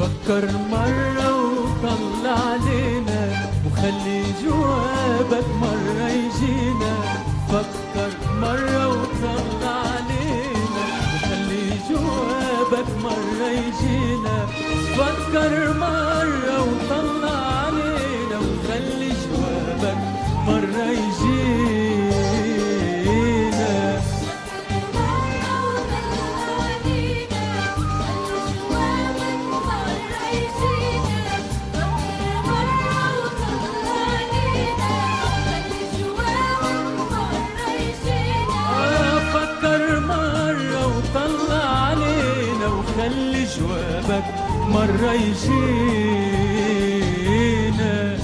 فكر مرة وطلع علينا وخلي جوابك مرة يجينا. فكر مرة وطلع علينا وخلي جوابك مرة يجينا. فكر مرة وطلع علينا وخلي جوابك مرة يجينا. خلي جوابك مرة يجينا.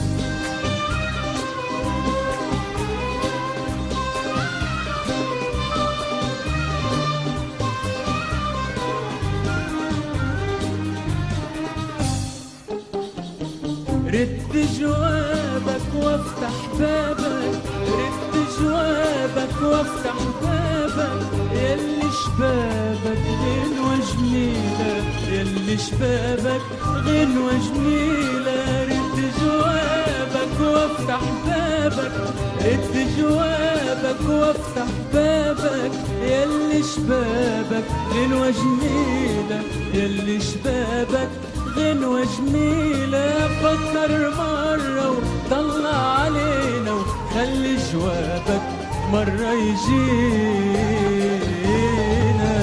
رد جوابك وافتح بابك، رد جوابك وافتح بابك، يلي شبابك غنوة جميلة، يلي شبابك غنوة جميلة. رد جوابك وافتح بابك، رد جوابك وافتح بابك، يلي شبابك غنوة جميلة، يلي شبابك غنوة جميلة. فكر مرة وطلع علينا وخلي جوابك مرة يجينا.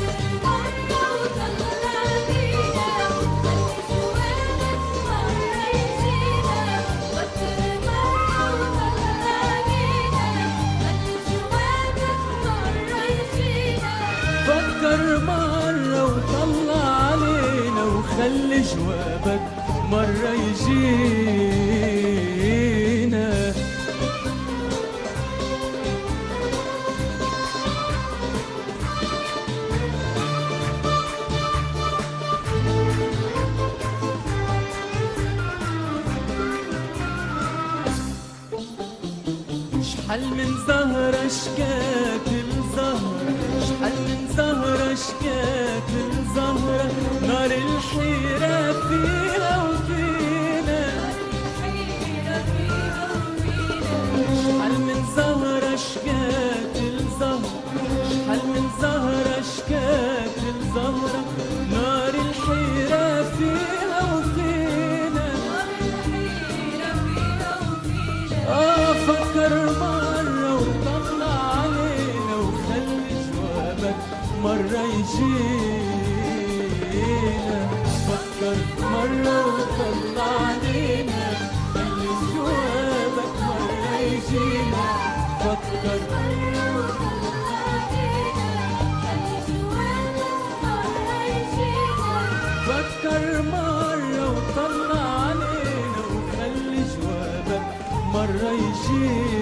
فكر مرة وطلع علينا وخلي جوابك مرة يجينا. شحال من زهرة شكات الزهرة، شحال من زهرة شكات الزهرة، نار الحيرة فيها وفينا. شحال من زهرة شكات الزهرة، شحال من زهرة شكات الزهرة، نار الحيرة فيها وفينا. فكر مرة وطلع علينا وخلي جوابك مرة يجينا. فكر مرة وطلع علينا خلي جوابك مرة يجينا. فكر مرة وطلع علينا خلي جوابك مرة يجينا. فكر مرة وطلع علينا وخلي جوابك مرة يجينا.